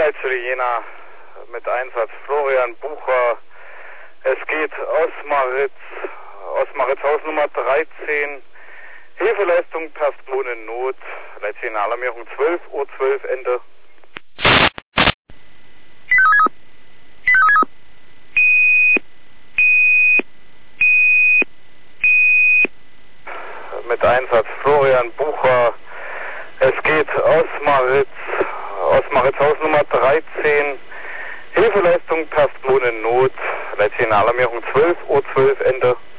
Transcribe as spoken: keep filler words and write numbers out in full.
Leitstelle Jena mit Einsatz Florian Bucher. Es geht Osmaritz, Osmaritz Hausnummer dreizehn. Hilfeleistung Person in Not. Leitstelle Alarmierung zwölf Uhr zwölf Ende. Mit Einsatz Florian Bucher. Es geht Osmaritz, Osmaritz Hausnummer dreizehn. Hilfeleistung Person in Not. Leitstelle Alarmierung zwölf Uhr zwölf Ende.